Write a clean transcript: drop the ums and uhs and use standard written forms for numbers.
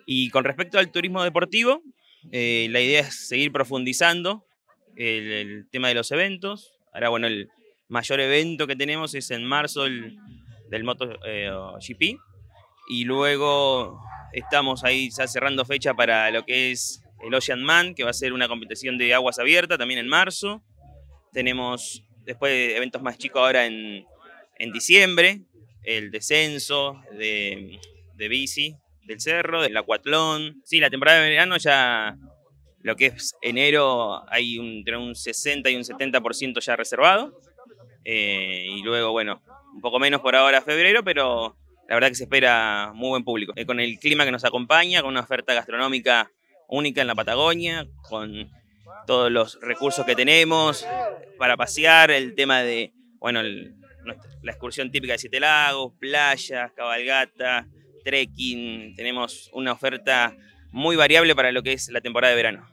Y con respecto al turismo deportivo, la idea es seguir profundizando el tema de los eventos. Ahora, bueno, el mayor evento que tenemos es en marzo del MotoGP. Y luego estamos ahí ya cerrando fecha para lo que es el Ocean Man, que va a ser una competición de aguas abiertas también en marzo. Tenemos después eventos más chicos ahora en diciembre, el descenso de bici del cerro, del acuatlón. Sí, la temporada de verano ya, lo que es enero, hay entre un 60 y un 70% ya reservado. Y luego, bueno, un poco menos por ahora febrero, pero la verdad que se espera muy buen público. Con el clima que nos acompaña, con una oferta gastronómica única en la Patagonia, con todos los recursos que tenemos para pasear, el tema de, bueno, la excursión típica de Siete Lagos, playas, cabalgata, trekking. Tenemos una oferta muy variable para lo que es la temporada de verano.